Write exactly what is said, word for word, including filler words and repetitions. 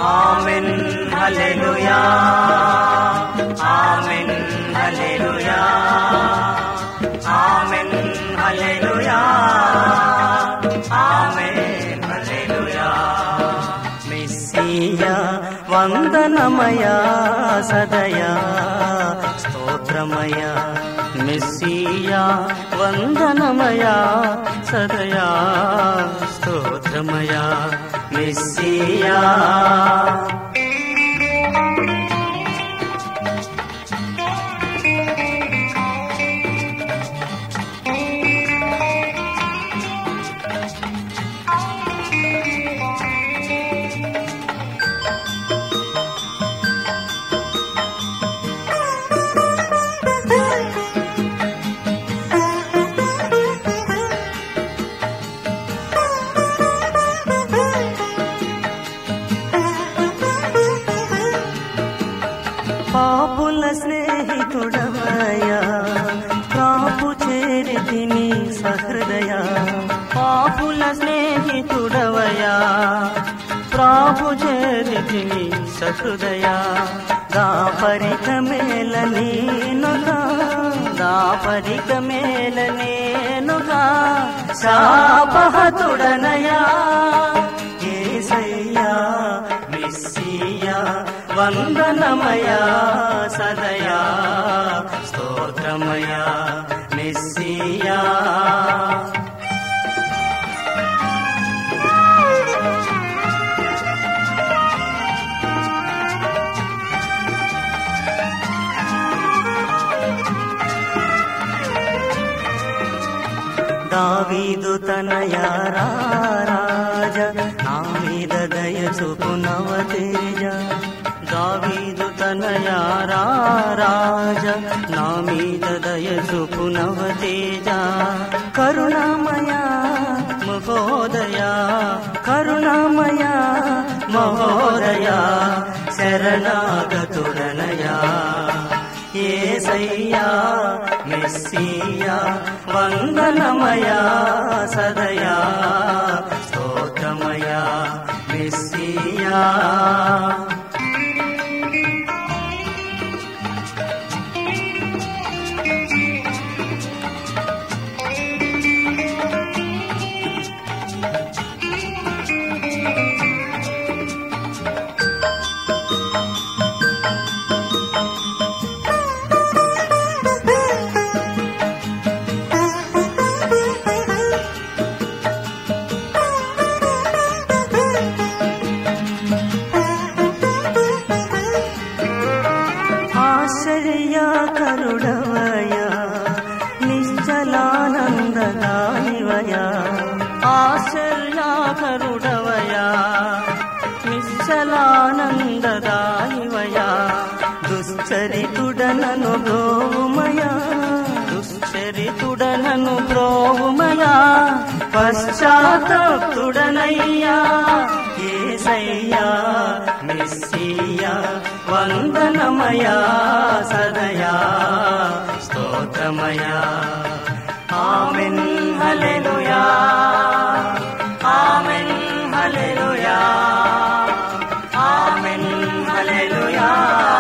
amen హల్లెలూయా ఆమెన్ హల్లెలూయా ఆమెన్ హల్లెలూయా ఆమెన్ హల్లెలూయా మెస్సియా వందనమయా సదయా స్తోత్రమయా మెస్సియా వందనమయా సదయా స్తోత్రమయా మెస్సియా పాపుల స్నేహితుడవయా ప్రాపు చేరితిని సహృదయ పాపుల స్నేహితుడవయా ప్రాపు చేరితిని సహృదయ దాపరిక మేల నేనుగా దాపరిక మేల నేనుగా శాపహతుడనయా యేసయ్యా మెస్సియా వందనమయా సదయా స్తోత్రమయా మెస్సియా దావీదు తనయా రాజ నా మీద దయ చూపునవ తేజ దావీదు తనయా రాజ నా మీద దయ చూపునవ తేజ కరుణామయా మహోదయా కరుణామయా మహోదయా శరణాగతుడనయా యేసయ్యా మెస్సియా వందనమయా సదయా స్తోత్రమయా మెస్సియా ఆశ్చర్యకరుడవయా నిశ్చలానందదాయివయా ఆశ్చర్యకరుడవయా నిశ్చలానందదాయివయా దుశ్చరితుడనను బ్రోవుమయా దుశ్చరితుడనను బ్రోవుమయా పశ్చాత్తప్తుడనయ్యా యేసయ్యా మెస్సియా వందనమయా సదయా స్తోత్రమయా ఆమెన్ హల్లెలూయా ఆమెన్ హల్లెలూయా ఆమెన్ హల్లెలూయా